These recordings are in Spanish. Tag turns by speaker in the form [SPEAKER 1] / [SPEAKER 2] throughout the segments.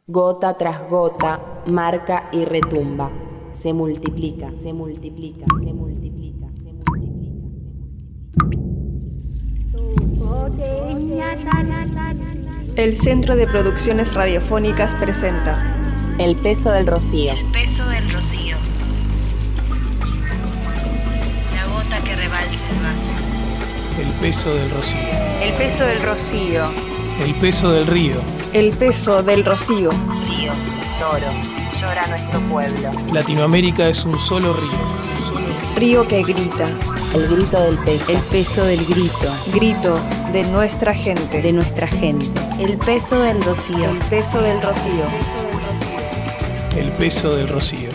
[SPEAKER 1] Gota tras gota, marca y retumba. Se multiplica, se multiplica, se multiplica, se multiplica.
[SPEAKER 2] El Centro de Producciones Radiofónicas presenta
[SPEAKER 1] El peso del rocío.
[SPEAKER 3] El peso del rocío. La gota que rebalsa el vaso.
[SPEAKER 4] El peso del rocío.
[SPEAKER 2] El peso del rocío.
[SPEAKER 4] El peso del río.
[SPEAKER 2] El peso del rocío.
[SPEAKER 3] Río, llora nuestro pueblo.
[SPEAKER 4] Latinoamérica es un solo río.
[SPEAKER 2] Río que grita.
[SPEAKER 1] El grito del peso.
[SPEAKER 5] El peso del grito.
[SPEAKER 2] Grito de nuestra gente.
[SPEAKER 5] De nuestra gente.
[SPEAKER 3] El peso del rocío.
[SPEAKER 2] El peso del rocío.
[SPEAKER 4] El peso del rocío.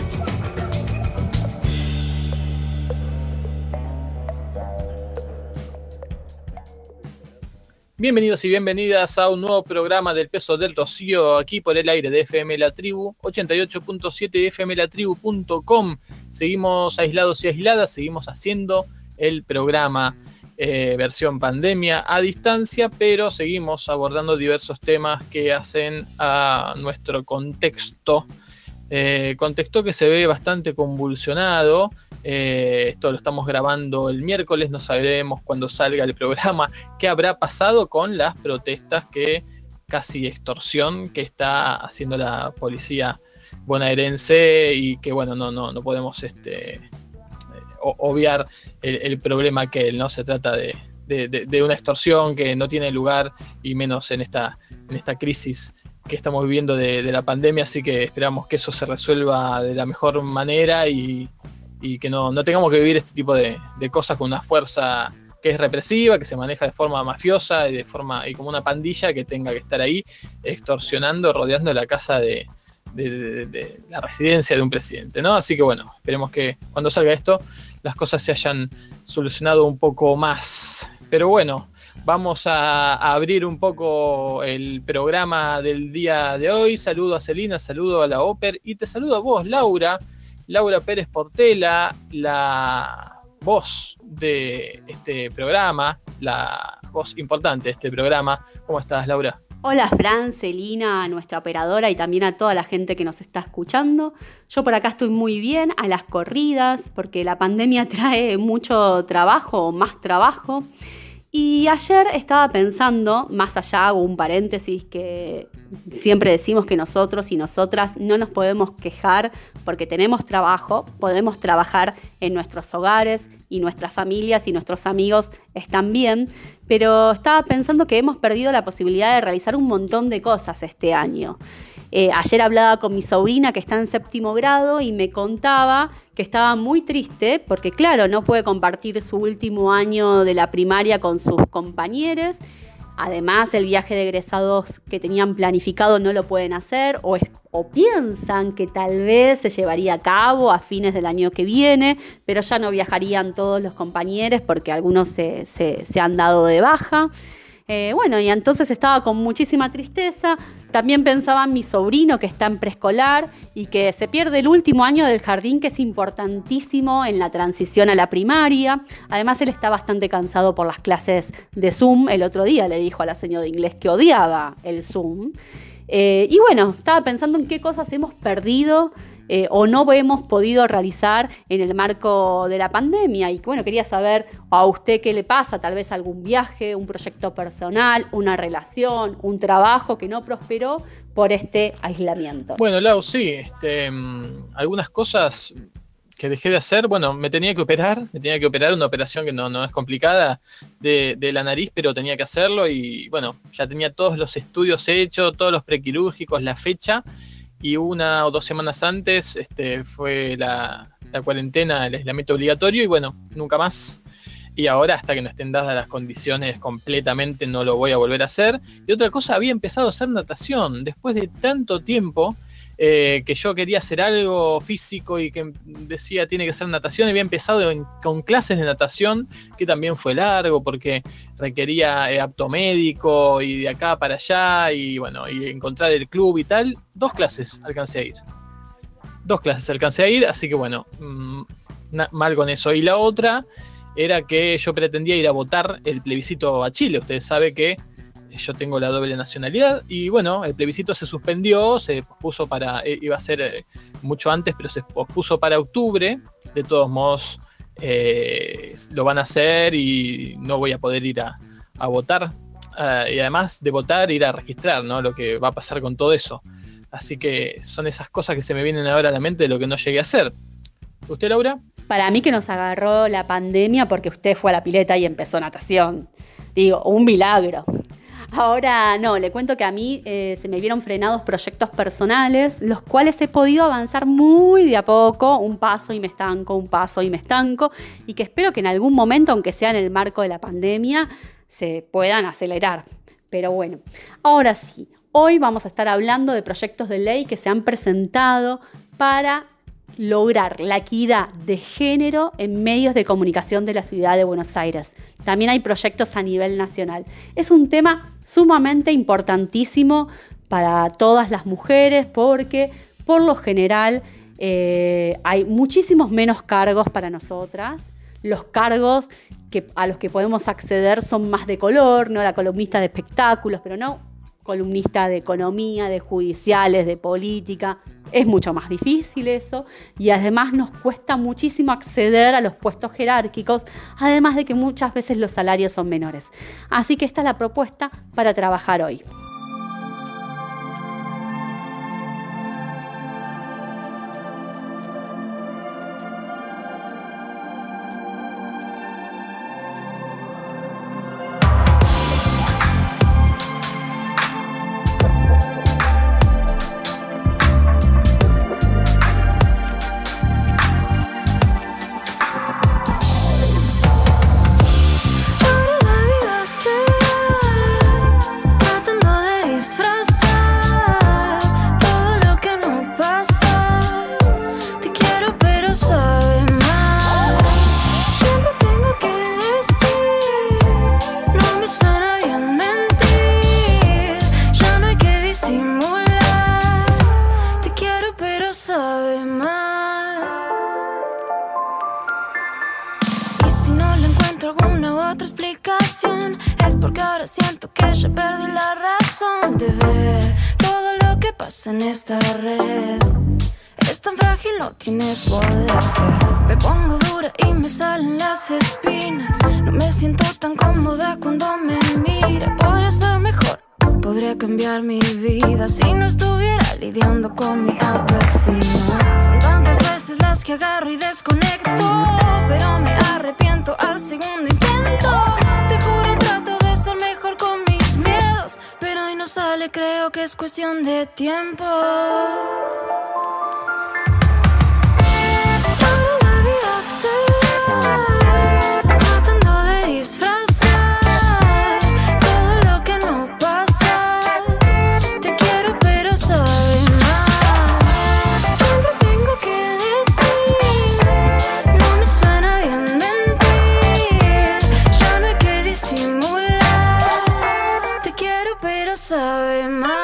[SPEAKER 4] Bienvenidos y bienvenidas a un nuevo programa del Peso del Rocío, aquí por el aire de FM La Tribu, 88.7 fmlatribu.com. Seguimos aislados y aisladas, seguimos haciendo el programa versión pandemia a distancia, pero seguimos abordando diversos temas que hacen a nuestro contexto. Contexto que se ve bastante convulsionado. Esto lo estamos grabando el miércoles, no sabremos cuando salga el programa qué habrá pasado con las protestas, casi extorsión que está haciendo la policía bonaerense, y que bueno, no podemos obviar el problema que no se trata de una extorsión que no tiene lugar, y menos en esta crisis que estamos viviendo de la pandemia, así que esperamos que eso se resuelva de la mejor manera y que no tengamos que vivir este tipo de cosas con una fuerza que es represiva, que se maneja de forma mafiosa y como una pandilla que tenga que estar ahí extorsionando, rodeando la casa de la residencia de un presidente, ¿no? Así que bueno, esperemos que cuando salga esto las cosas se hayan solucionado un poco más. Pero bueno, vamos a abrir un poco el programa del día de hoy. Saludo a Celina, saludo a la Oper y te saludo a vos, Laura Pérez Portela, la voz de este programa, la voz importante de este programa. ¿Cómo estás, Laura?
[SPEAKER 6] Hola, Fran, Celina, nuestra operadora, y también a toda la gente que nos está escuchando. Yo por acá estoy muy bien, a las corridas, porque la pandemia trae mucho trabajo, más trabajo. Y ayer estaba pensando, más allá, hago un paréntesis, que siempre decimos que nosotros y nosotras no nos podemos quejar porque tenemos trabajo, podemos trabajar en nuestros hogares y nuestras familias y nuestros amigos están bien, pero estaba pensando que hemos perdido la posibilidad de realizar un montón de cosas este año. Ayer hablaba con mi sobrina que está en 7º grado y me contaba que estaba muy triste porque, claro, no puede compartir su último año de la primaria con sus compañeros. Además, el viaje de egresados que tenían planificado no lo pueden hacer o piensan que tal vez se llevaría a cabo a fines del año que viene, pero ya no viajarían todos los compañeros porque algunos se han dado de baja. Bueno, y entonces estaba con muchísima tristeza. También pensaba en mi sobrino que está en preescolar y que se pierde el último año del jardín, que es importantísimo en la transición a la primaria. Además, él está bastante cansado por las clases de Zoom. El otro día le dijo a la señora de inglés que odiaba el Zoom. Y bueno, estaba pensando en qué cosas hemos perdido o no hemos podido realizar en el marco de la pandemia. Y bueno, quería saber a usted qué le pasa, tal vez algún viaje, un proyecto personal, una relación, un trabajo que no prosperó por este aislamiento.
[SPEAKER 4] Bueno, Lau, sí, algunas cosas que dejé de hacer. Bueno, me tenía que operar una operación que no es complicada de la nariz, pero tenía que hacerlo y bueno, ya tenía todos los estudios hechos, todos los prequirúrgicos, la fecha. Y 1 o 2 semanas antes fue la cuarentena, el aislamiento obligatorio, y bueno, nunca más. Y ahora, hasta que no estén dadas las condiciones completamente, no lo voy a volver a hacer. Y otra cosa, había empezado a hacer natación. Después de tanto tiempo que yo quería hacer algo físico y que decía tiene que ser natación, había empezado con clases de natación, que también fue largo porque requería apto médico y de acá para allá y bueno, y encontrar el club y tal. 2 clases alcancé a ir, así que bueno, mal con eso. Y la otra era que yo pretendía ir a votar el plebiscito a Chile. Ustedes saben que yo tengo la doble nacionalidad, y bueno, el plebiscito se suspendió, se pospuso iba a ser mucho antes, pero se pospuso para octubre. De todos modos, lo van a hacer y no voy a poder ir a votar, y además de votar, ir a registrar, ¿no? Lo que va a pasar con todo eso. Así que son esas cosas que se me vienen ahora a la mente de lo que no llegué a hacer. ¿Usted, Laura?
[SPEAKER 6] Para mí que nos agarró la pandemia porque usted fue a la pileta y empezó natación. Digo, un milagro. Ahora no, le cuento que a mí se me vieron frenados proyectos personales, los cuales he podido avanzar muy de a poco, un paso y me estanco, y que espero que en algún momento, aunque sea en el marco de la pandemia, se puedan acelerar. Pero bueno, ahora sí, hoy vamos a estar hablando de proyectos de ley que se han presentado para lograr la equidad de género en medios de comunicación de la ciudad de Buenos Aires. También hay proyectos a nivel nacional. Es un tema sumamente importantísimo para todas las mujeres porque, por lo general, hay muchísimos menos cargos para nosotras. Los cargos a los que podemos acceder son más de color, no la columnista de espectáculos, pero no columnista de economía, de judiciales, de política. Es mucho más difícil eso, y además nos cuesta muchísimo acceder a los puestos jerárquicos, además de que muchas veces los salarios son menores. Así que esta es la propuesta para trabajar hoy.
[SPEAKER 7] En esta red es tan frágil, no tiene poder. Me pongo dura y me salen las espinas. No me siento tan cómoda cuando me mira. Podría estar mejor, podría cambiar mi vida si no estuviera lidiando con mi autoestima. Son tantas veces las que agarro y desconecto, pero me arrepiento al segundo intento. Te juro, trato de ser mejor con mis miedos, pero hoy no sale, creo que es cuestión de tiempo. Sabe más.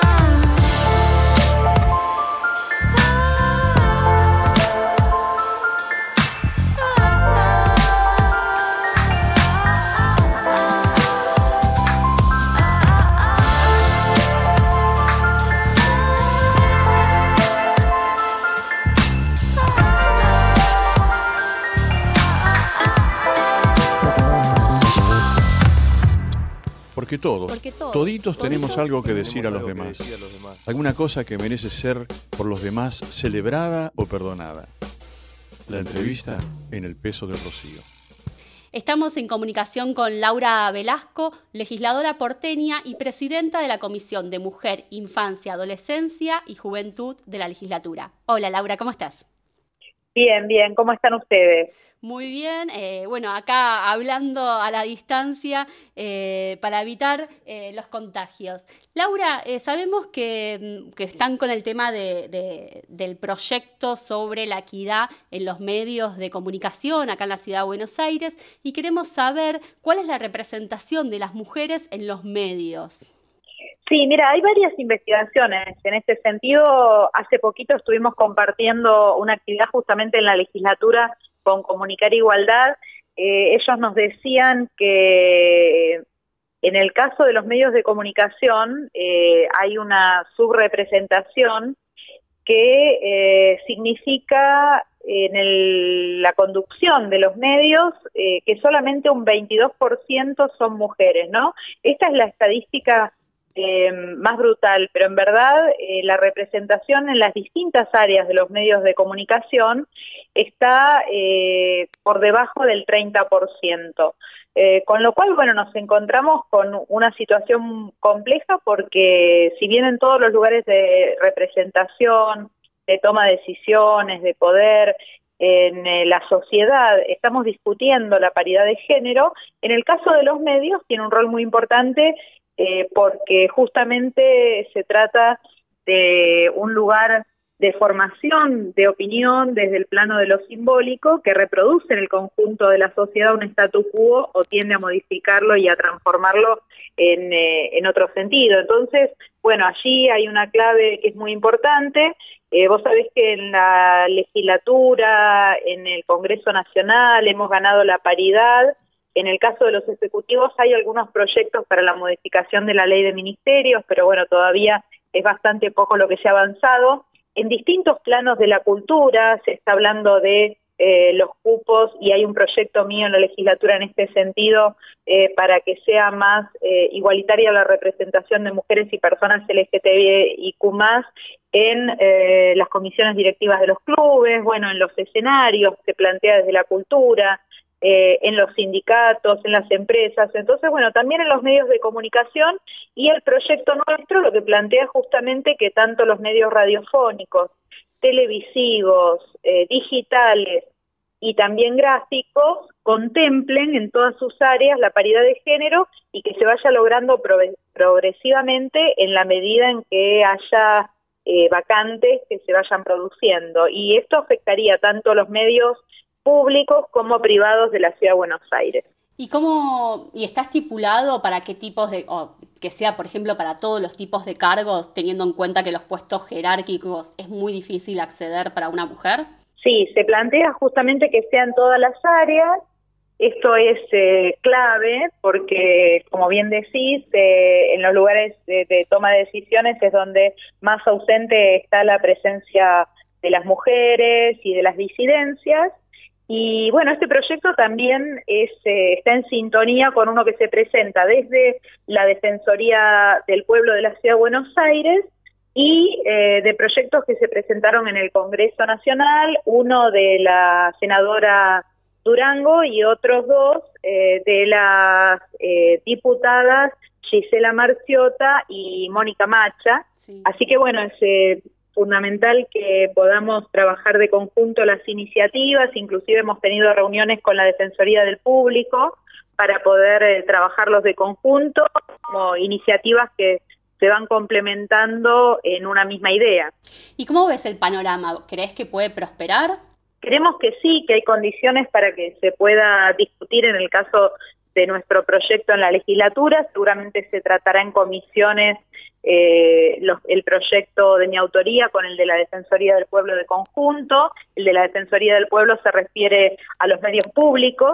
[SPEAKER 8] Porque toditos tenemos algo que decir a los demás. Alguna cosa que merece ser por los demás celebrada o perdonada. La entrevista en El Peso del Rocío.
[SPEAKER 6] Estamos en comunicación con Laura Velasco, legisladora porteña y presidenta de la Comisión de Mujer, Infancia, Adolescencia y Juventud de la legislatura. Hola Laura, ¿cómo estás?
[SPEAKER 9] Bien, bien. ¿Cómo están ustedes?
[SPEAKER 6] Muy bien. Bueno, acá hablando a la distancia para evitar los contagios. Laura, sabemos que están con el tema del proyecto sobre la equidad en los medios de comunicación acá en la ciudad de Buenos Aires y queremos saber cuál es la representación de las mujeres en los medios.
[SPEAKER 9] Sí, mira, hay varias investigaciones en este sentido. Hace poquito estuvimos compartiendo una actividad justamente en la legislatura con Comunicar Igualdad. Ellos nos decían que En el caso de los medios de comunicación, hay una subrepresentación que significa en la conducción de los medios que solamente un 22% son mujeres, ¿no? Esta es la estadística más brutal, pero en verdad la representación en las distintas áreas de los medios de comunicación está por debajo del 30%. Con lo cual, bueno, nos encontramos con una situación compleja porque si bien en todos los lugares de representación, de toma de decisiones, de poder en la sociedad estamos discutiendo la paridad de género, en el caso de los medios tiene un rol muy importante porque justamente se trata de un lugar de formación de opinión desde el plano de lo simbólico que reproduce en el conjunto de la sociedad un statu quo o tiende a modificarlo y a transformarlo en otro sentido. Entonces, bueno, allí hay una clave que es muy importante. Vos sabés que en la legislatura, en el Congreso Nacional, hemos ganado la paridad. En el caso de los ejecutivos hay algunos proyectos para la modificación de la ley de ministerios, pero bueno, todavía es bastante poco lo que se ha avanzado. En distintos planos de la cultura se está hablando de los cupos y hay un proyecto mío en la legislatura en este sentido para que sea más igualitaria la representación de mujeres y personas LGTBIQ+, en las comisiones directivas de los clubes, bueno, en los escenarios que plantea desde la cultura, en los sindicatos, en las empresas. Entonces, bueno, también en los medios de comunicación, y el proyecto nuestro lo que plantea justamente que tanto los medios radiofónicos, televisivos, digitales y también gráficos contemplen en todas sus áreas la paridad de género y que se vaya logrando progresivamente en la medida en que haya vacantes que se vayan produciendo. Y esto afectaría tanto a los medios públicos como privados de la Ciudad de Buenos Aires.
[SPEAKER 6] ¿Y está estipulado para qué tipos que sea, por ejemplo, para todos los tipos de cargos, teniendo en cuenta que los puestos jerárquicos es muy difícil acceder para una mujer?
[SPEAKER 9] Sí, se plantea justamente que sean todas las áreas. Esto es clave porque, como bien decís, en los lugares de toma de decisiones es donde más ausente está la presencia de las mujeres y de las disidencias. Y bueno, este proyecto también está en sintonía con uno que se presenta desde la Defensoría del Pueblo de la Ciudad de Buenos Aires y de proyectos que se presentaron en el Congreso Nacional, uno de la senadora Durango y otros dos de las diputadas Gisela Marciota y Mónica Macha. Sí. Así que bueno, es fundamental que podamos trabajar de conjunto las iniciativas, inclusive hemos tenido reuniones con la Defensoría del Público para poder trabajarlos de conjunto como iniciativas que se van complementando en una misma idea.
[SPEAKER 6] ¿Y cómo ves el panorama? ¿Crees que puede prosperar?
[SPEAKER 9] Creemos que sí, que hay condiciones para que se pueda discutir en el caso de nuestro proyecto en la legislatura. Seguramente se tratará en comisiones el proyecto de mi autoría con el de la Defensoría del Pueblo de conjunto. El de la Defensoría del Pueblo se refiere a los medios públicos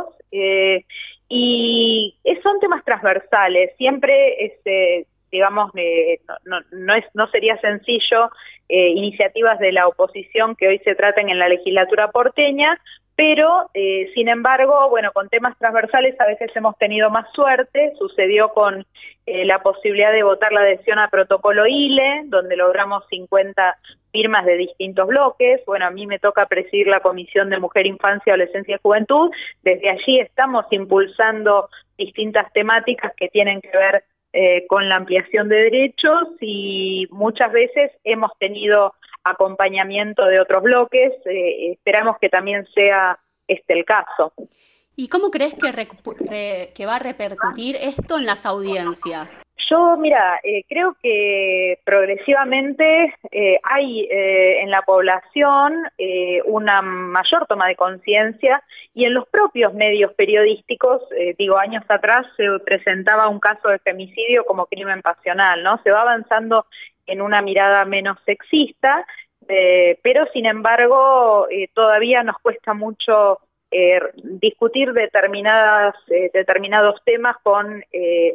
[SPEAKER 9] y son temas transversales. Siempre, digamos, no sería sencillo iniciativas de la oposición que hoy se traten en la legislatura porteña, pero sin embargo, bueno, con temas transversales a veces hemos tenido más suerte. Sucedió con la posibilidad de votar la adhesión a protocolo ILE, donde logramos 50 firmas de distintos bloques. Bueno, a mí me toca presidir la Comisión de Mujer, Infancia, Adolescencia y Juventud. Desde allí estamos impulsando distintas temáticas que tienen que ver con la ampliación de derechos y muchas veces hemos tenido acompañamiento de otros bloques. Esperamos que también sea el caso.
[SPEAKER 6] ¿Y cómo crees que va a repercutir esto en las audiencias?
[SPEAKER 9] Yo, mira, creo que progresivamente hay en la población una mayor toma de conciencia y en los propios medios periodísticos, años atrás se presentaba un caso de femicidio como crimen pasional, ¿no? Se va avanzando en una mirada menos sexista, pero sin embargo todavía nos cuesta mucho discutir determinados temas con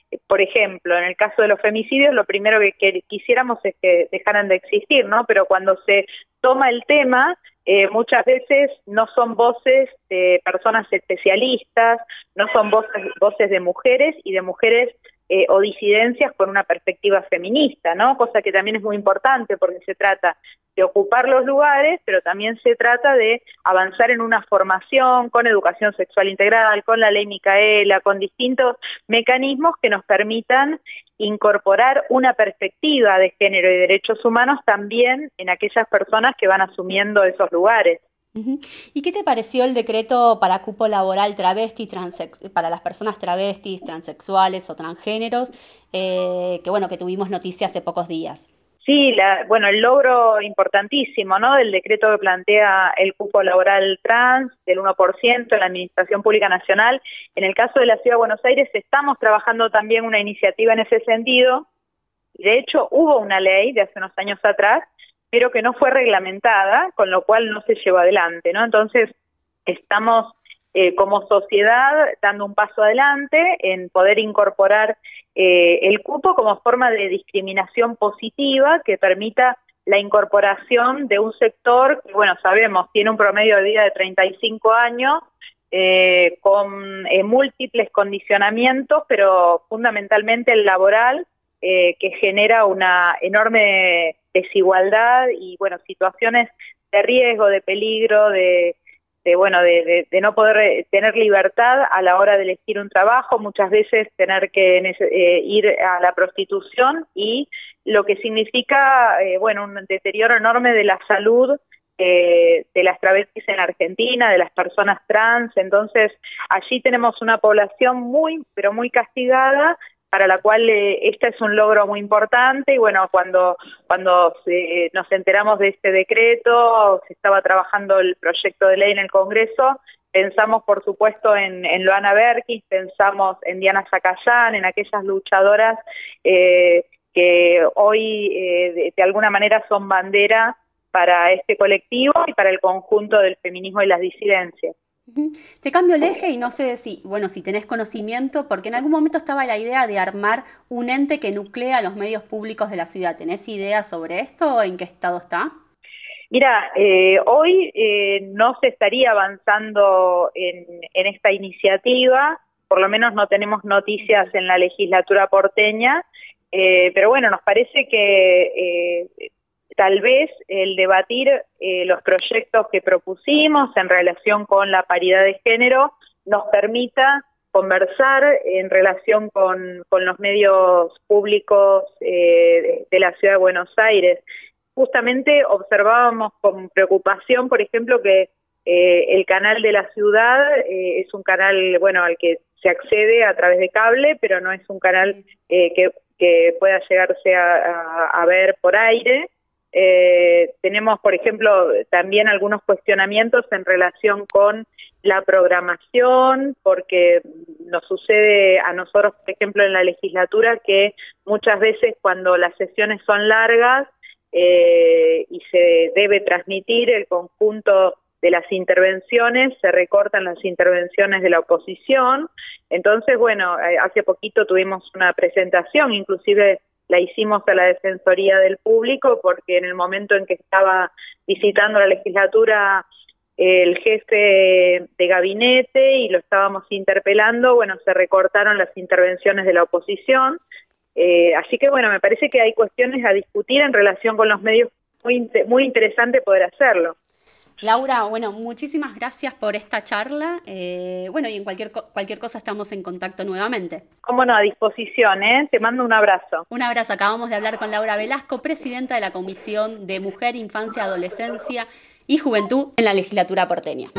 [SPEAKER 9] por ejemplo, en el caso de los femicidios, lo primero que quisiéramos es que dejaran de existir, ¿no? Pero cuando se toma el tema, muchas veces no son voces de personas especialistas, no son voces de mujeres y de mujeres o disidencias con una perspectiva feminista, ¿no? Cosa que también es muy importante porque se trata de ocupar los lugares, pero también se trata de avanzar en una formación con educación sexual integral, con la ley Micaela, con distintos mecanismos que nos permitan incorporar una perspectiva de género y derechos humanos también en aquellas personas que van asumiendo esos lugares.
[SPEAKER 6] ¿Y qué te pareció el decreto para cupo laboral travesti, para las personas travestis, transexuales o transgéneros, que tuvimos noticia hace pocos días?
[SPEAKER 9] Sí, el logro importantísimo, ¿no? Del decreto que plantea el cupo laboral trans del 1% en la Administración Pública Nacional. En el caso de la Ciudad de Buenos Aires estamos trabajando también una iniciativa en ese sentido. De hecho, hubo una ley de hace unos años atrás, pero que no fue reglamentada, con lo cual no se llevó adelante, ¿no? Entonces, estamos como sociedad dando un paso adelante en poder incorporar el cupo como forma de discriminación positiva que permita la incorporación de un sector que, sabemos, tiene un promedio de vida de 35 años, con múltiples condicionamientos, pero fundamentalmente el laboral, que genera una enorme desigualdad y situaciones de riesgo, de peligro, de no poder tener libertad a la hora de elegir un trabajo, muchas veces tener que ir a la prostitución y lo que significa un deterioro enorme de la salud de las travestis en Argentina, de las personas trans. Entonces allí tenemos una población muy, pero muy castigada, para la cual este es un logro muy importante. Y cuando nos enteramos de este decreto, se estaba trabajando el proyecto de ley en el Congreso, pensamos por supuesto en Loana Berkis, pensamos en Diana Zacayán, en aquellas luchadoras que hoy de alguna manera son bandera para este colectivo y para el conjunto del feminismo y las disidencias.
[SPEAKER 6] Te cambio el eje y no sé si tenés conocimiento, porque en algún momento estaba la idea de armar un ente que nuclea los medios públicos de la ciudad. ¿Tenés idea sobre esto o en qué estado está?
[SPEAKER 9] Mira, hoy no se estaría avanzando en esta iniciativa, por lo menos no tenemos noticias en la legislatura porteña, pero nos parece que tal vez el debatir los proyectos que propusimos en relación con la paridad de género nos permita conversar en relación con los medios públicos de la Ciudad de Buenos Aires. Justamente observábamos con preocupación, por ejemplo, que el canal de la ciudad es un canal al que se accede a través de cable, pero no es un canal que pueda llegarse a ver por aire. Tenemos, por ejemplo, también algunos cuestionamientos en relación con la programación, porque nos sucede a nosotros, por ejemplo, en la legislatura, que muchas veces cuando las sesiones son largas y se debe transmitir el conjunto de las intervenciones, se recortan las intervenciones de la oposición. Entonces, hace poquito tuvimos una presentación, inclusive la hicimos a la Defensoría del Público, porque en el momento en que estaba visitando la legislatura el jefe de gabinete y lo estábamos interpelando, se recortaron las intervenciones de la oposición. Así que me parece que hay cuestiones a discutir en relación con los medios, muy interesante poder hacerlo.
[SPEAKER 6] Laura, muchísimas gracias por esta charla. Y en cualquier cosa estamos en contacto nuevamente.
[SPEAKER 9] Cómo no, a disposición, Te mando un abrazo.
[SPEAKER 6] Un abrazo. Acabamos de hablar con Laura Velasco, presidenta de la Comisión de Mujer, Infancia, Adolescencia y Juventud en la legislatura porteña.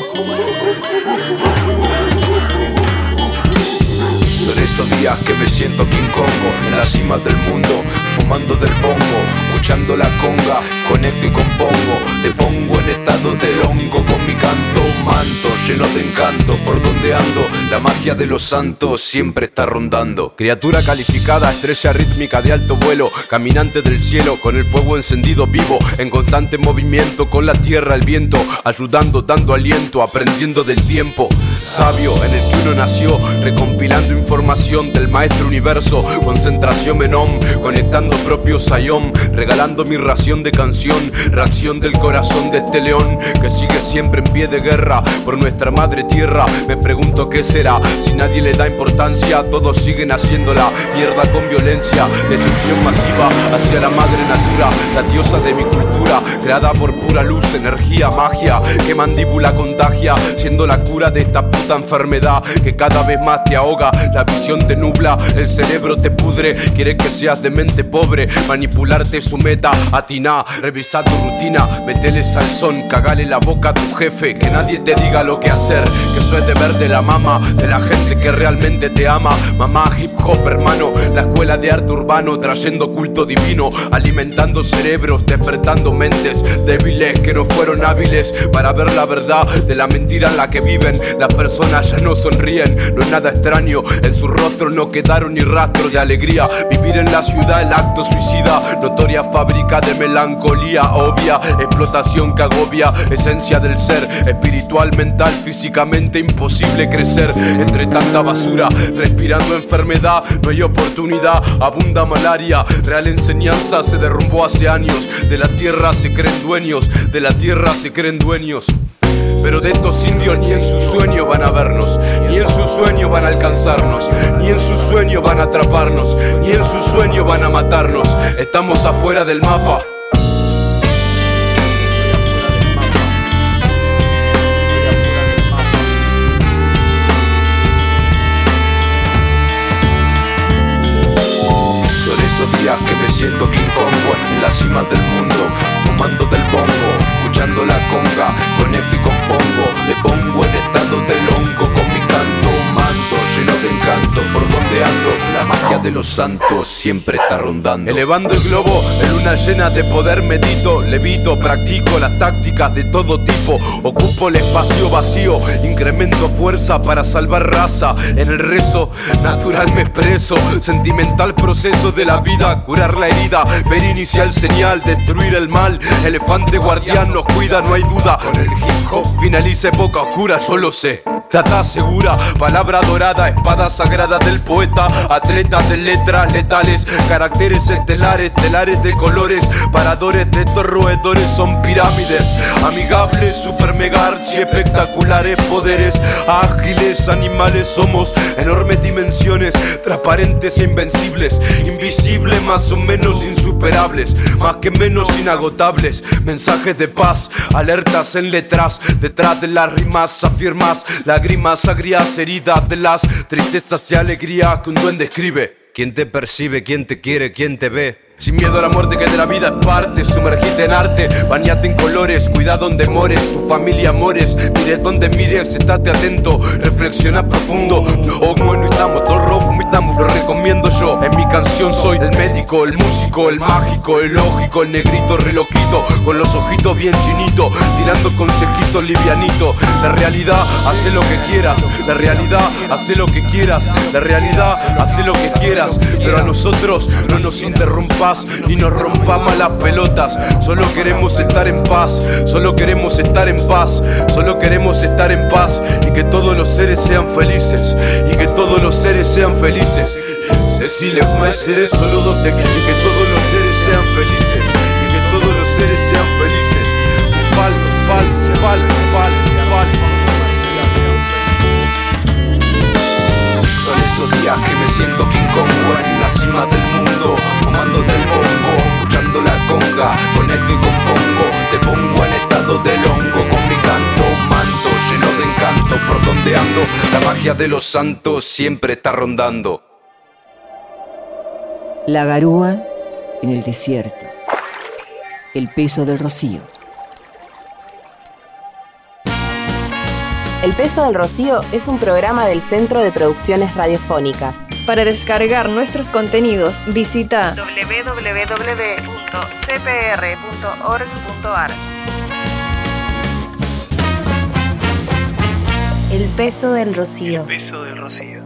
[SPEAKER 10] Son esos días que me siento King Kongo en la cima del mundo, fumando del bongo, escuchando la conga, conecto y compongo, te pongo en estado del hongo con mi canto, manto lleno de encanto, por donde ando, la magia de los santos siempre está rondando. Criatura calificada, estrella rítmica de alto vuelo, caminante del cielo, con el fuego encendido vivo, en constante movimiento, con la tierra, el viento, ayudando, dando aliento, aprendiendo del tiempo, sabio en el que uno nació, recompilando información del maestro universo, concentración menom, conectando propio sayom, regalando mi ración de canción, reacción del corazón de este león, que sigue siempre en pie de guerra, por nuestra madre tierra. Me pregunto qué será, si nadie le da importancia, todos siguen haciéndola mierda con violencia, destrucción masiva hacia la madre natura, la diosa de mi cultura, creada por pura luz, energía, magia, que mandíbula contagia, siendo la cura de esta puta enfermedad, que cada vez más te ahoga, la visión te nubla, el cerebro te pudre, quiere que seas de mente pobre, manipularte es su meta, atiná, revisa tu rutina, metele salsón, cagale la boca a tu jefe, que nadie te diga lo que hacer, que eso es deber de la mama, de la gente que realmente te ama, mamá hip hop hermano, la escuela de arte urbano, trayendo culto divino, alimentando cerebros, despertando mentes débiles que no fueron hábiles para ver la verdad de la mentira en la que viven, las personas ya no sonríen, no es nada extraño, en su rostro no quedaron ni rastro de alegría, vivir en la ciudad el acto suicida, notoria fábrica de melancolía obvia, explotación que agobia, esencia del ser, espiritual, mental, físicamente imposible crecer, entre tanta basura, respirando enfermedad, no hay oportunidad, abunda malaria, real enseñanza se derrumbó hace años, de la tierra se creen dueños, de la tierra se creen dueños. Pero de estos indios ni en su sueño van a vernos, ni en su sueño van a alcanzarnos, ni en su sueño van a atraparnos, ni en su sueño van a matarnos. Estamos afuera del mapa. Son esos días que me siento King Kongo en la cima del mundo, fumando del bongo, escuchando la conga, conecto y compongo, te pongo en estado del hongo con mi canto, manto lleno de encanto, por donde ando, la magia de los santos siempre está rondando. Elevando el globo, en luna llena de poder medito, levito, practico las tácticas de todo tipo, ocupo el espacio vacío, incremento fuerza para salvar raza, en el rezo natural me expreso, sentimental proceso de la vida, curar la herida, ver inicial señal, destruir el mal, elefante guardián nos cuida, no hay duda, con el hip hop finaliza época oscura, yo lo sé. Data segura, palabra dorada, espada sagrada del poeta, atletas de letras letales, caracteres estelares, telares de colores, paradores de estos roedores son pirámides, amigables, super mega archi, espectaculares poderes, ágiles animales somos, enormes dimensiones, transparentes e invencibles, invisibles más o menos insuperables, más que menos inagotables, mensajes de paz, alertas en letras, detrás de las rimas afirmas, lágrimas agrias, heridas de las tristezas y alegría que un duende escribe. ¿Quién te percibe? ¿Quién te quiere? ¿Quién te ve? Sin miedo a la muerte que de la vida es parte, sumergite en arte, bañate en colores, cuida donde mores, tu familia amores, mires donde mires, estate atento, reflexiona profundo, oh bueno estamos, todo rojo estamos, lo recomiendo yo, en mi canción soy el médico, el músico, el mágico, el lógico, el negrito, reloquito, con los ojitos bien chinitos, tirando consejitos livianito, la realidad hace lo que quieras, la realidad hace lo que quieras, la realidad hace lo que quieras, pero a nosotros no nos interrumpas y nos rompamos las pelotas, solo queremos estar en paz, solo queremos estar en paz, solo queremos estar en paz y que todos los seres sean felices, y que todos los seres sean felices. Cecilia Meseres, solo dos te quiero, y que todos los seres sean felices, y que todos los seres sean felices. Pal, pal, pal, pal, pal. Son esos días que me siento King Kongo en la cima del mundo, fumando del bongo, escuchando la conga, conecto y compongo, te pongo en estado del hongo con mi canto, manto lleno de encanto, por donde ando, la magia de los santos siempre está rondando.
[SPEAKER 5] La garúa en el desierto, el peso del rocío.
[SPEAKER 1] El Peso del Rocío es un programa del Centro de Producciones Radiofónicas.
[SPEAKER 2] Para descargar nuestros contenidos, visita
[SPEAKER 3] www.cpr.org.ar. El Peso del Rocío.
[SPEAKER 11] El Peso del Rocío.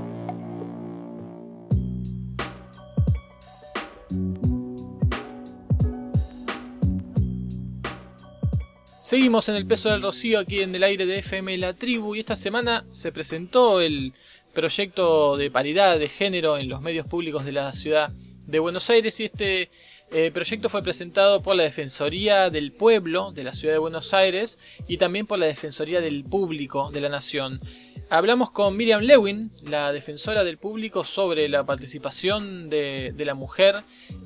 [SPEAKER 4] Seguimos en El Peso del Rocío aquí en el aire de FM La Tribu, y esta semana se presentó el proyecto de paridad de género en los medios públicos de la ciudad de Buenos Aires, y este proyecto fue presentado por la Defensoría del Pueblo de la ciudad de Buenos Aires y también por la Defensoría del Público de la Nación. Hablamos con Miriam Lewin, la defensora del público, sobre la participación de la mujer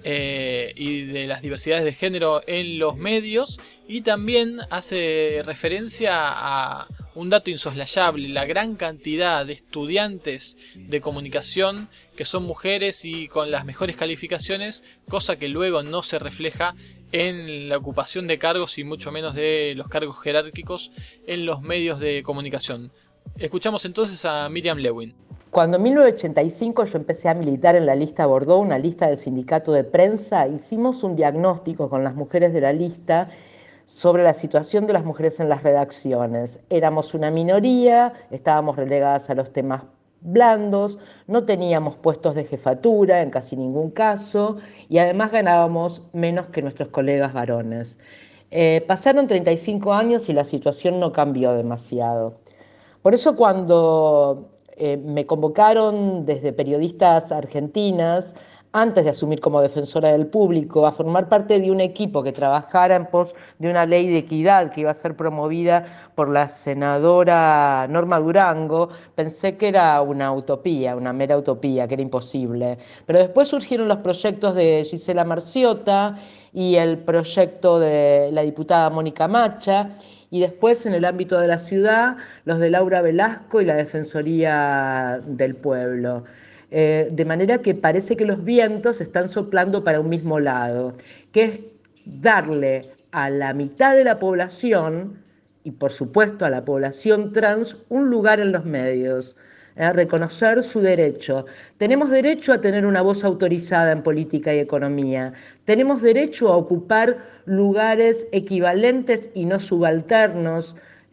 [SPEAKER 4] y de las diversidades de género en los medios, y también hace referencia a un dato insoslayable: la gran cantidad de estudiantes de comunicación que son mujeres y con las mejores calificaciones, cosa que luego no se refleja en la ocupación de cargos y mucho menos de los cargos jerárquicos en los medios de comunicación. Escuchamos entonces a Miriam Lewin.
[SPEAKER 12] Cuando en 1985 yo empecé a militar en la lista Bordeaux, una lista del sindicato de prensa, hicimos un diagnóstico con las mujeres de la lista sobre la situación de las mujeres en las redacciones. Éramos una minoría, estábamos relegadas a los temas blandos, no teníamos puestos de jefatura en casi ningún caso, y además ganábamos menos que nuestros colegas varones. Pasaron 35 años y la situación no cambió demasiado. Por eso cuando me convocaron desde periodistas argentinas, antes de asumir como defensora del público, a formar parte de un equipo que trabajara en pos de una ley de equidad que iba a ser promovida por la senadora Norma Durango, pensé que era una utopía, una mera utopía, que era imposible. Pero después surgieron los proyectos de Gisela Marciota y el proyecto de la diputada Mónica Macha, y después en el ámbito de la ciudad, los de Laura Velasco y la Defensoría del Pueblo. De manera que parece que los vientos están soplando para un mismo lado, que es darle a la mitad de la población, y por supuesto a la población trans, un lugar en los medios, reconocer su derecho. Tenemos derecho a tener una voz autorizada en política y economía, tenemos derecho a ocupar lugares equivalentes y no subalternos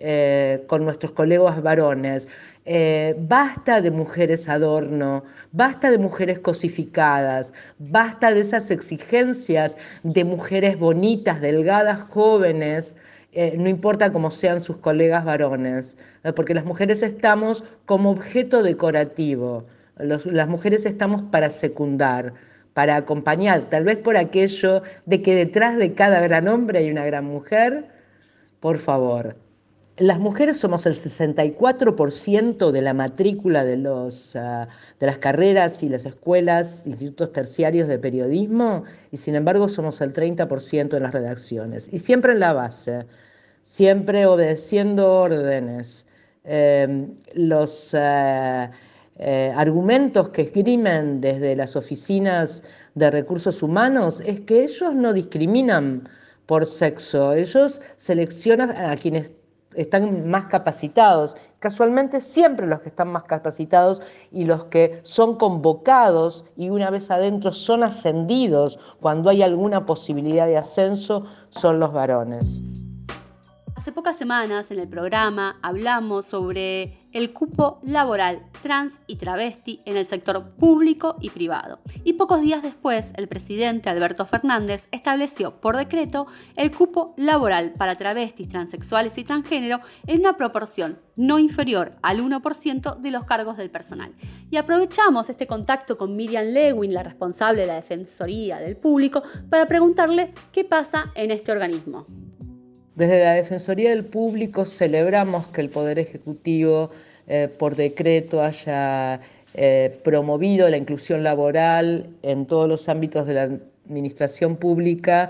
[SPEAKER 12] con nuestros colegas varones. Basta de mujeres adorno, basta de mujeres cosificadas, basta de esas exigencias de mujeres bonitas, delgadas, jóvenes, no importa cómo sean sus colegas varones, porque las mujeres estamos como objeto decorativo, las mujeres estamos para secundar, para acompañar, tal vez por aquello de que detrás de cada gran hombre hay una gran mujer. Por favor. Las mujeres somos el 64% de la matrícula de las carreras y las escuelas, institutos terciarios de periodismo, y sin embargo somos el 30% en las redacciones. Y siempre en la base, siempre obedeciendo órdenes. Los argumentos que esgrimen desde las oficinas de recursos humanos es que ellos no discriminan por sexo, ellos seleccionan a quienes están más capacitados, casualmente siempre los que están más capacitados y los que son convocados y una vez adentro son ascendidos cuando hay alguna posibilidad de ascenso, son los varones.
[SPEAKER 6] Hace pocas semanas en el programa hablamos sobre el cupo laboral trans y travesti en el sector público y privado. Y pocos días después, el presidente Alberto Fernández estableció por decreto el cupo laboral para travestis, transexuales y transgénero en una proporción no inferior al 1% de los cargos del personal. Y aprovechamos este contacto con Miriam Lewin, la responsable de la Defensoría del Público, para preguntarle qué pasa en este organismo.
[SPEAKER 12] Desde la Defensoría del Público celebramos que el Poder Ejecutivo por decreto haya promovido la inclusión laboral en todos los ámbitos de la administración pública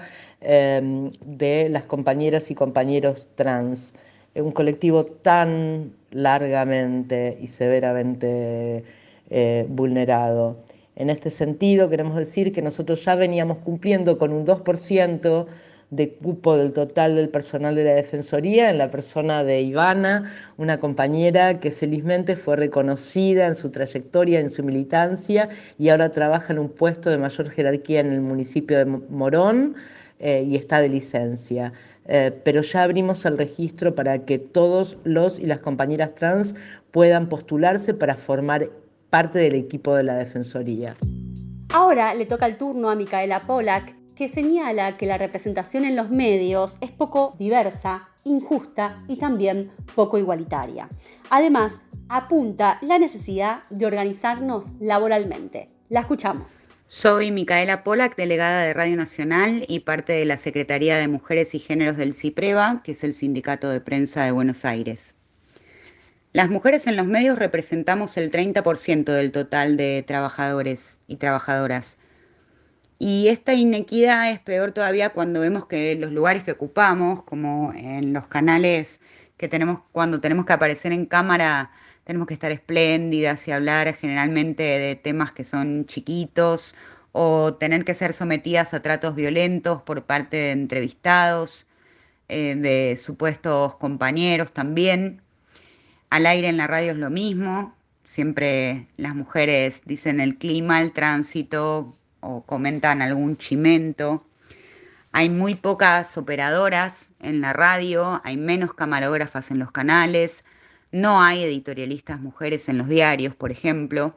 [SPEAKER 12] de las compañeras y compañeros trans, un colectivo tan largamente y severamente vulnerado. En este sentido queremos decir que nosotros ya veníamos cumpliendo con un 2% de cupo del total del personal de la Defensoría, en la persona de Ivana, una compañera que felizmente fue reconocida en su trayectoria, en su militancia, y ahora trabaja en un puesto de mayor jerarquía en el municipio de Morón y está de licencia. Pero ya abrimos el registro para que todos los y las compañeras trans puedan postularse para formar parte del equipo de la Defensoría.
[SPEAKER 6] Ahora le toca el turno a Micaela Pollack, que señala que la representación en los medios es poco diversa, injusta y también poco igualitaria. Además, apunta la necesidad de organizarnos laboralmente. La escuchamos.
[SPEAKER 11] Soy Micaela Pollack, delegada de Radio Nacional y parte de la Secretaría de Mujeres y Géneros del CIPREVA, que es el Sindicato de Prensa de Buenos Aires. Las mujeres en los medios representamos el 30% del total de trabajadores y trabajadoras. Y esta inequidad es peor todavía cuando vemos que los lugares que ocupamos, como en los canales que tenemos, cuando tenemos que aparecer en cámara, tenemos que estar espléndidas y hablar generalmente de temas que son chiquitos o tener que ser sometidas a tratos violentos por parte de entrevistados, de supuestos compañeros también. Al aire en la radio es lo mismo, siempre las mujeres dicen el clima, el tránsito o comentan algún chimento. Hay muy pocas operadoras en la radio, hay menos camarógrafas en los canales, no hay editorialistas mujeres en los diarios, por ejemplo,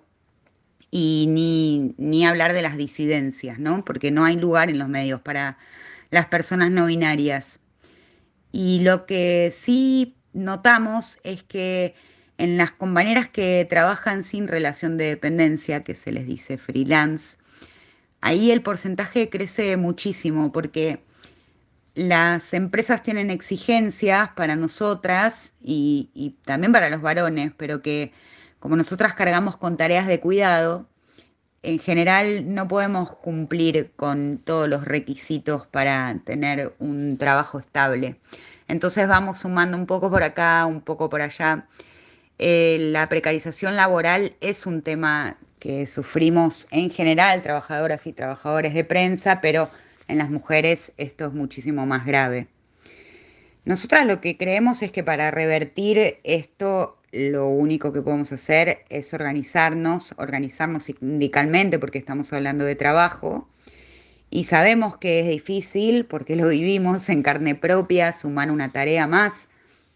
[SPEAKER 11] y ni hablar de las disidencias, ¿no? Porque no hay lugar en los medios para las personas no binarias. Y lo que sí notamos es que en las compañeras que trabajan sin relación de dependencia, que se les dice freelance, ahí el porcentaje crece muchísimo porque las empresas tienen exigencias para nosotras y también para los varones, pero que como nosotras cargamos con tareas de cuidado, en general no podemos cumplir con todos los requisitos para tener un trabajo estable. Entonces vamos sumando un poco por acá, un poco por allá. La precarización laboral es un tema que sufrimos en general, trabajadoras y trabajadores de prensa, pero en las mujeres esto es muchísimo más grave. Nosotras lo que creemos es que para revertir esto, lo único que podemos hacer es organizarnos sindicalmente, porque estamos hablando de trabajo, y sabemos que es difícil, porque lo vivimos en carne propia, sumar una tarea más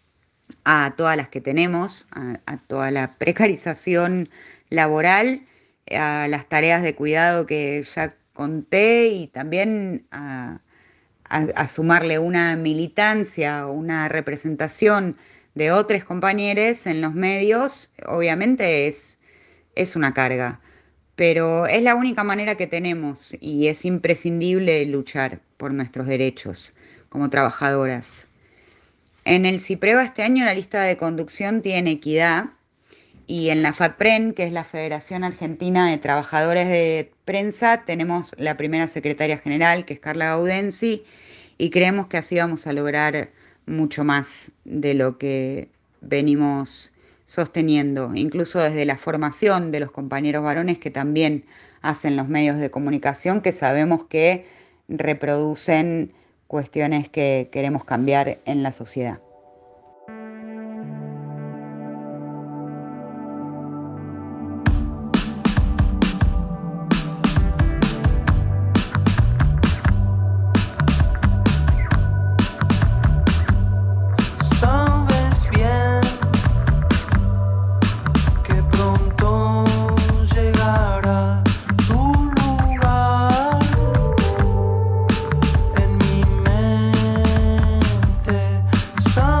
[SPEAKER 11] a todas las que tenemos, a toda la precarización laboral, a las tareas de cuidado que ya conté y también a sumarle una militancia o una representación de otros compañeros en los medios, obviamente es una carga, pero es la única manera que tenemos y es imprescindible luchar por nuestros derechos como trabajadoras. En el CIPREVA este año la lista de conducción tiene equidad y en la FATPREN, que es la Federación Argentina de Trabajadores de Prensa, tenemos la primera secretaria general, que es Carla Gaudensi, y creemos que así vamos a lograr mucho más de lo que venimos sosteniendo, incluso desde la formación de los compañeros varones que también hacen los medios de comunicación, que sabemos que reproducen cuestiones que queremos cambiar en la sociedad.
[SPEAKER 13] Sabes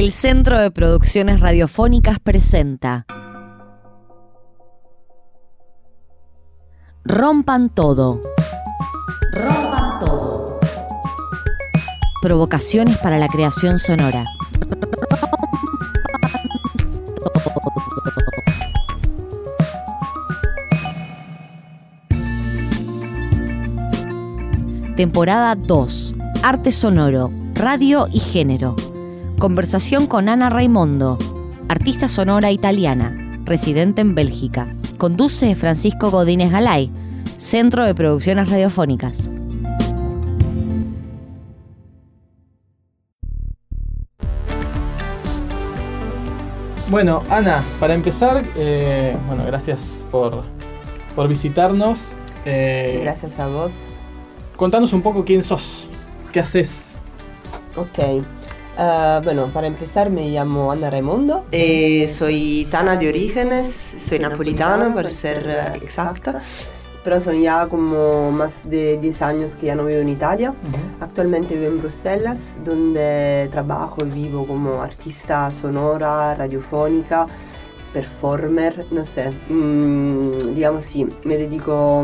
[SPEAKER 13] El Centro de Producciones Radiofónicas presenta Rompan Todo. Rompan Todo. Provocaciones para la creación sonora. Temporada 2. Arte sonoro, radio y género. Conversación con Ana Raimondo, artista sonora italiana, residente en Bélgica. Conduce Francisco Godínez Galay, Centro de Producciones Radiofónicas.
[SPEAKER 4] Bueno, Ana, para empezar, gracias por visitarnos.
[SPEAKER 14] Gracias a vos.
[SPEAKER 4] Contanos un poco quién sos, qué haces.
[SPEAKER 14] Ok. Para empezar me llamo Ana Raimondo, soy tana de orígenes, soy napolitana para ser exacta, pero son ya como más de 10 años que ya no vivo en Italia. Actualmente vivo en Bruselas, donde trabajo y vivo como artista sonora, radiofónica, performer, no sé, digamos sí, me dedico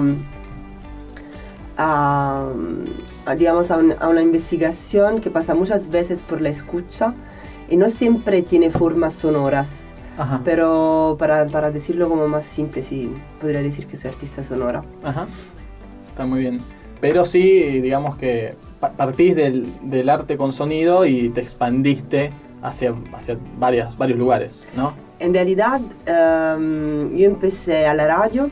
[SPEAKER 14] a una investigación que pasa muchas veces por la escucha y no siempre tiene formas sonoras. Ajá. Pero para decirlo como más simple, sí, podría decir que soy artista sonora.
[SPEAKER 4] Ajá. Está muy bien. Pero sí, digamos que partís del arte con sonido y te expandiste hacia varios lugares, ¿no?
[SPEAKER 14] En realidad, yo empecé a la radio,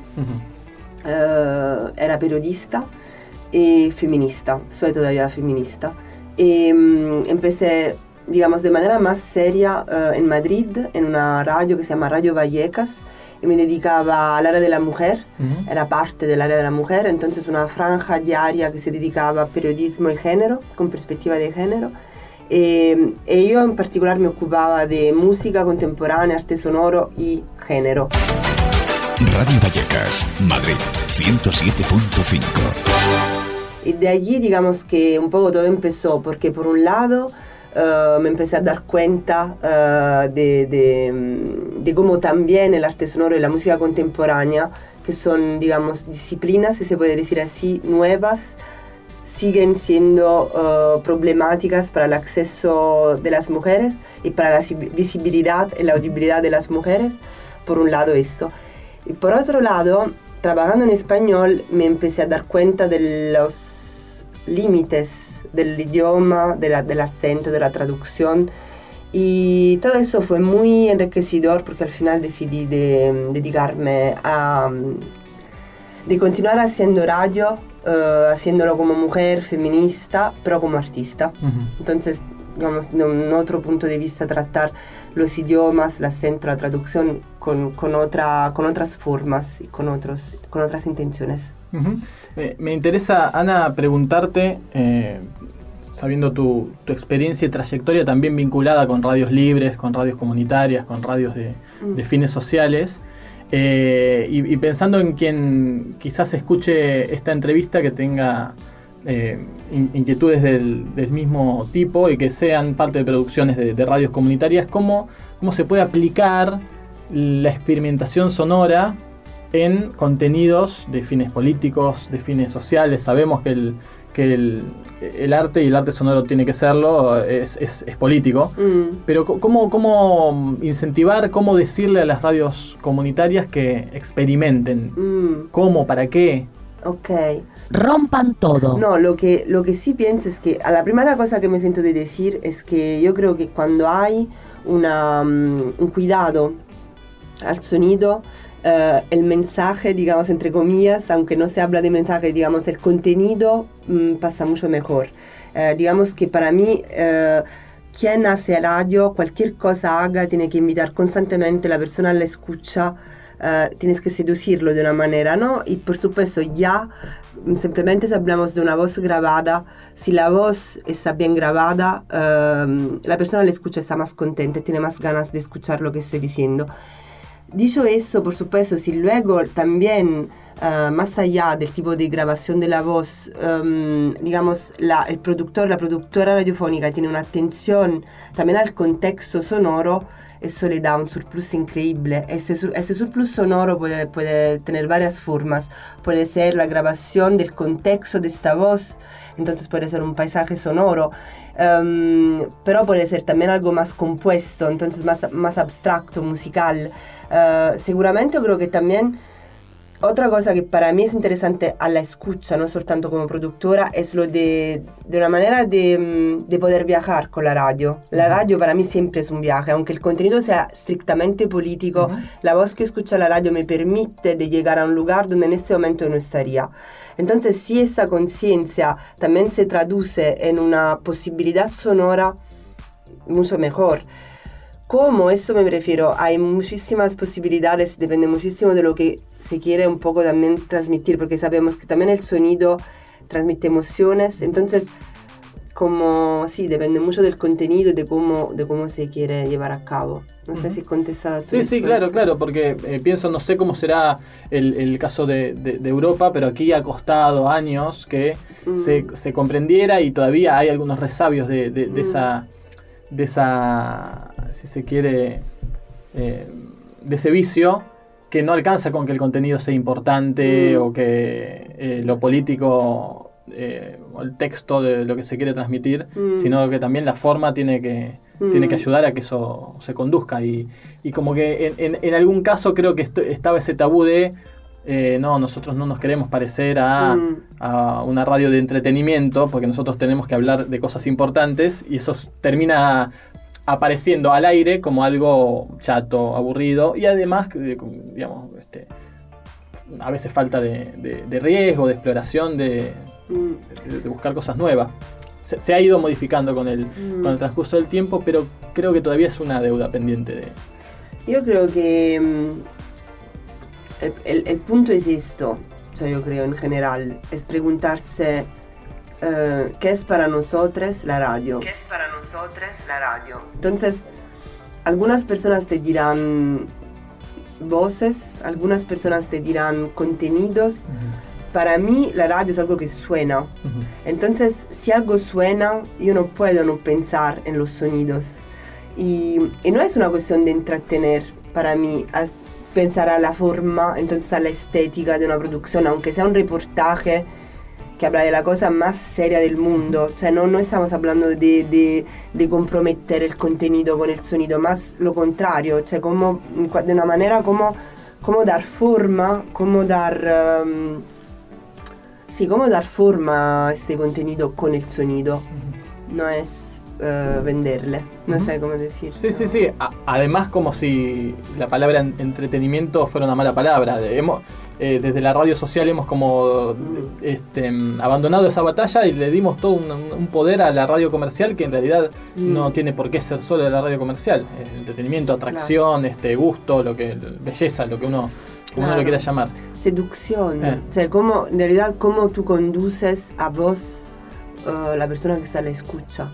[SPEAKER 14] era periodista y feminista, soy todavía feminista. Y empecé, digamos, de manera más seria en Madrid, en una radio que se llama Radio Vallecas, y me dedicaba al área de la mujer, era parte del área de la mujer, entonces una franja diaria que se dedicaba a periodismo y género, con perspectiva de género. Y yo en particular me ocupaba de música contemporánea, arte sonoro y género.
[SPEAKER 15] Radio Vallecas, Madrid, 107.5.
[SPEAKER 14] Y de allí, digamos que un poco todo empezó, porque por un lado me empecé a dar cuenta de cómo también el arte sonoro y la música contemporánea, que son, digamos, disciplinas, si se puede decir así, nuevas, siguen siendo problemáticas para el acceso de las mujeres y para la visibilidad y la audibilidad de las mujeres. Por un lado esto. Y por otro lado, trabajando en español, me empecé a dar cuenta de los límites del idioma, del acento, de la traducción, y todo eso fue muy enriquecedor porque al final decidí de dedicarme de continuar haciendo radio, haciéndolo como mujer feminista, pero como artista. Entonces, digamos, de un otro punto de vista, tratar los idiomas, el acento, la traducción con otras formas y con otras intenciones.
[SPEAKER 4] Me interesa, Ana, preguntarte, sabiendo tu experiencia y trayectoria también vinculada con radios libres, con radios comunitarias, con radios de fines sociales, y pensando en quien quizás escuche esta entrevista que tenga inquietudes del mismo tipo y que sean parte de producciones de radios comunitarias, ¿cómo se puede aplicar la experimentación sonora en contenidos de fines políticos, de fines sociales? Sabemos que el arte y el arte sonoro tiene que serlo, es político, pero ¿cómo incentivar, cómo decirle a las radios comunitarias que experimenten? ¿Cómo? ¿Para qué?
[SPEAKER 14] Ok.
[SPEAKER 13] Rompan todo.
[SPEAKER 14] No, lo que sí pienso es que la primera cosa que me siento de decir es que yo creo que cuando hay un cuidado al sonido, el mensaje, digamos, entre comillas, aunque no se habla de mensaje, digamos, el contenido pasa mucho mejor. Digamos que para mí, quien hace radio, cualquier cosa haga, tiene que invitar constantemente a la persona a la escucha, tienes que seducirlo de una manera, ¿no? Y por supuesto ya, simplemente si hablamos de una voz grabada, si la voz está bien grabada, la persona la escucha, está más contenta, tiene más ganas de escuchar lo que estoy diciendo. Dicho eso, por supuesto, si luego también más allá del tipo de grabación de la voz, digamos, el productor, la productora radiofónica tiene una atención también al contexto sonoro, eso le da un surplus increíble. Ese surplus sonoro puede tener varias formas. Puede ser la grabación del contexto de esta voz, entonces puede ser un paisaje sonoro, pero puede ser también algo más compuesto, entonces más abstracto, musical. Seguramente yo creo que también otra cosa que para mí es interesante a la escucha, no soltanto como productora, es lo de una manera de poder viajar con la radio. La radio para mí siempre es un viaje, aunque el contenido sea estrictamente político, la voz que escucha la radio me permite de llegar a un lugar donde en este momento no estaría. Entonces, si esa conciencia también se traduce en una posibilidad sonora, mucho mejor. ¿Cómo? Eso me refiero. Hay muchísimas posibilidades, depende muchísimo de lo que se quiere un poco también transmitir, porque sabemos que también el sonido transmite emociones, entonces como sí, depende mucho del contenido y de cómo se quiere llevar a cabo. No sé si he contestado.
[SPEAKER 4] Sí, claro, porque pienso, no sé cómo será el caso de Europa, pero aquí ha costado años que se comprendiera y todavía hay algunos resabios de esa, si se quiere, de ese vicio que no alcanza con que el contenido sea importante o que lo político o el texto de lo que se quiere transmitir, sino que también la forma tiene que ayudar a que eso se conduzca y como que en algún caso creo que estaba ese tabú de no, nosotros no nos queremos parecer a una radio de entretenimiento porque nosotros tenemos que hablar de cosas importantes y eso termina apareciendo al aire como algo chato, aburrido y además, digamos, a veces falta de riesgo, de exploración, de buscar cosas nuevas. Se ha ido modificando con el transcurso del tiempo, pero creo que todavía es una deuda pendiente de...
[SPEAKER 14] Yo creo que el punto es esto, o sea, yo creo en general, es preguntarse ¿qué es para nosotros la radio? ¿Qué es para nosotros la radio? Entonces, algunas personas te dirán voces, algunas personas te dirán contenidos. Para mí la radio es algo que suena. Entonces, si algo suena, yo no puedo no pensar en los sonidos. Y no es una cuestión de entretener para mí, pensar a la forma, entonces a la estética de una producción, aunque sea un reportaje que habla de la cosa más seria del mundo. O sea, no estamos hablando de comprometer el contenido con el sonido, más lo contrario, o sea, como, de una manera como dar forma, cómo dar forma a este contenido con el sonido. No es venderle, no sé cómo decir.
[SPEAKER 4] Sí. Además, como si la palabra entretenimiento fuera una mala palabra. Desde la radio social hemos como abandonado esa batalla y le dimos todo un poder a la radio comercial que en realidad no tiene por qué ser solo la radio comercial. Entretenimiento, atracción, gusto, belleza, lo que uno lo quiera llamar.
[SPEAKER 14] Seducción. O sea, en realidad cómo tú conduces a vos la persona que está a la escucha.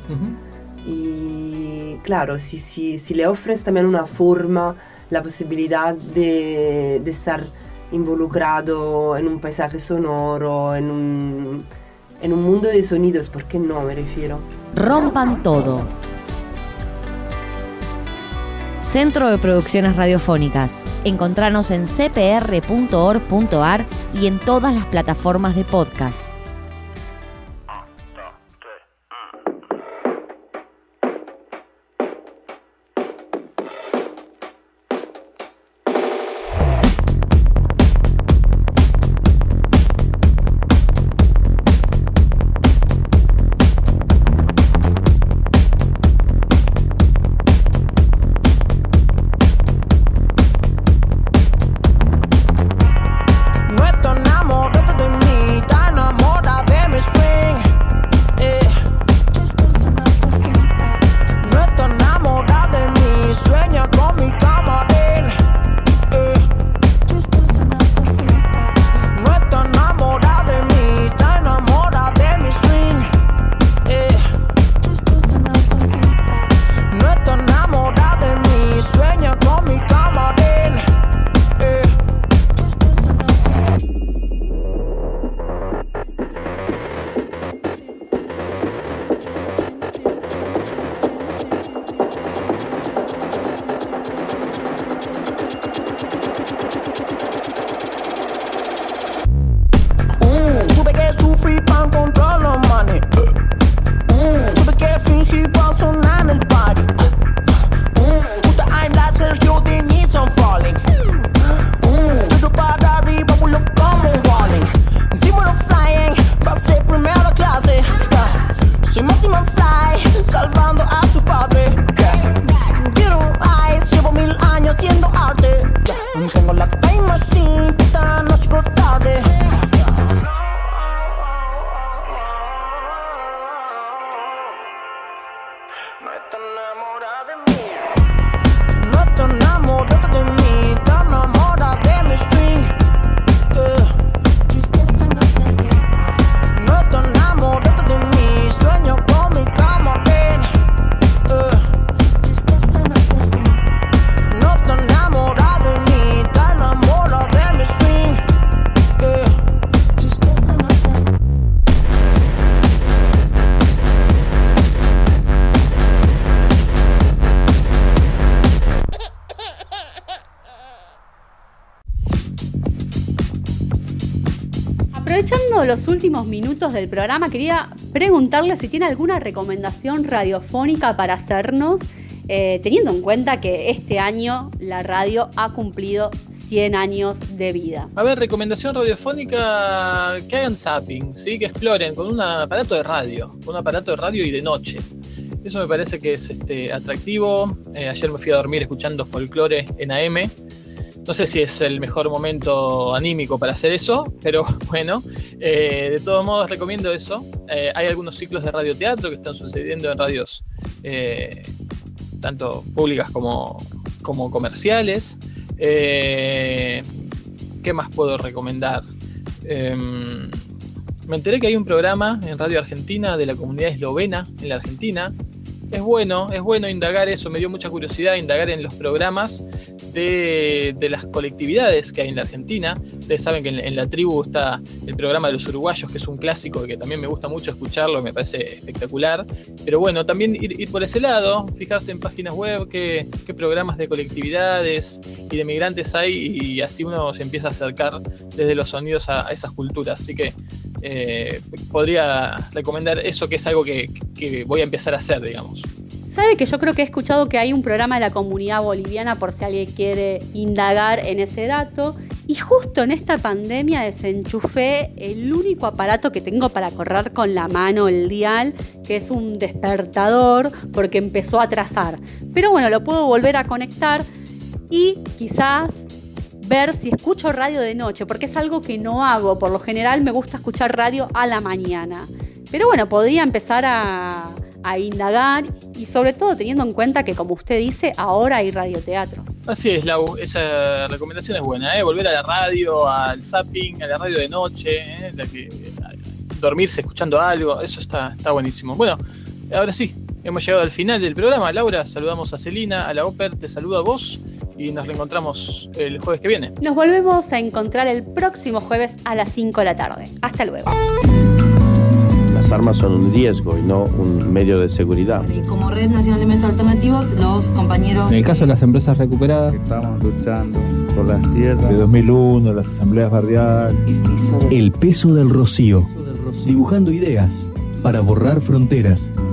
[SPEAKER 14] Y claro, si le ofreces también una forma, la posibilidad de estar involucrado en un paisaje sonoro, en un mundo de sonidos, ¿por qué no? Me refiero.
[SPEAKER 13] Rompan todo. Centro de Producciones Radiofónicas. Encontranos en cpr.org.ar y en todas las plataformas de podcast.
[SPEAKER 16] No estoy enamorado de mí, tan amor.
[SPEAKER 6] Aprovechando los últimos minutos del programa, quería preguntarle si tiene alguna recomendación radiofónica para hacernos, teniendo en cuenta que este año la radio ha cumplido 100 años de vida.
[SPEAKER 4] A ver, recomendación radiofónica, que hagan zapping, ¿sí? Que exploren con un aparato de radio y de noche. Eso me parece que es atractivo. Ayer me fui a dormir escuchando folclore en AM. No sé si es el mejor momento anímico para hacer eso, pero bueno, de todos modos recomiendo eso. Hay algunos ciclos de radioteatro que están sucediendo en radios tanto públicas como comerciales. ¿Qué más puedo recomendar? Me enteré que hay un programa en Radio Argentina de la comunidad eslovena en la Argentina. Es bueno indagar eso, me dio mucha curiosidad indagar en los programas de las colectividades que hay en la Argentina. Ustedes saben que en la tribu está el programa de los uruguayos, que es un clásico que también me gusta mucho escucharlo, me parece espectacular. Pero bueno, también ir por ese lado, fijarse en páginas web qué programas de colectividades y de migrantes hay, y así uno se empieza a acercar desde los sonidos a esas culturas. Así que podría recomendar eso, que es algo que voy a empezar a hacer, digamos.
[SPEAKER 6] Sabe que yo creo que he escuchado que hay un programa de la comunidad boliviana, por si alguien quiere indagar en ese dato. Y justo en esta pandemia desenchufé el único aparato que tengo para correr con la mano el dial, que es un despertador, porque empezó a trazar. Pero bueno, lo puedo volver a conectar y quizás ver si escucho radio de noche, porque es algo que no hago. Por lo general me gusta escuchar radio a la mañana. Pero bueno, podría empezar a indagar, y sobre todo teniendo en cuenta que, como usted dice, ahora hay radioteatros.
[SPEAKER 4] Así es, Lau, esa recomendación es buena, volver a la radio, al zapping, a la radio de noche, dormirse escuchando algo, eso está buenísimo. Bueno, ahora sí, hemos llegado al final del programa. Laura, saludamos a Celina, a la Oper, te saludo a vos y nos reencontramos el jueves que viene.
[SPEAKER 6] Nos volvemos a encontrar el próximo jueves a las 5 de la tarde. Hasta luego.
[SPEAKER 16] Las armas son un riesgo y no un medio de seguridad.
[SPEAKER 17] Y como Red Nacional de Medios Alternativos, los compañeros...
[SPEAKER 18] En el caso de las empresas recuperadas,
[SPEAKER 19] estamos luchando por las tierras. De 2001, las asambleas barriales.
[SPEAKER 15] El peso del rocío. Dibujando ideas para borrar fronteras.